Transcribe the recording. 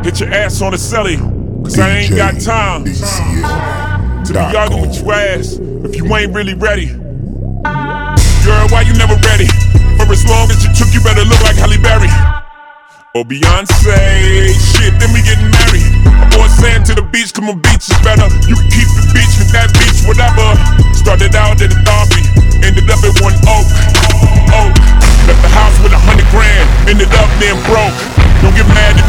Hit your ass on the celly, cause I ain't got time to be arguing with your ass if you ain't really ready. Girl, why you never ready? For as long as you took, you better look like Halle Berry or Beyonce. Shit, then we getting married. My boy saying to the beach, come on, beach is better. You can keep the beach with that beach, whatever. Started out at a Derby, ended up at 1 Oak. Left the house with 100 grand, ended up being broke. Don't get mad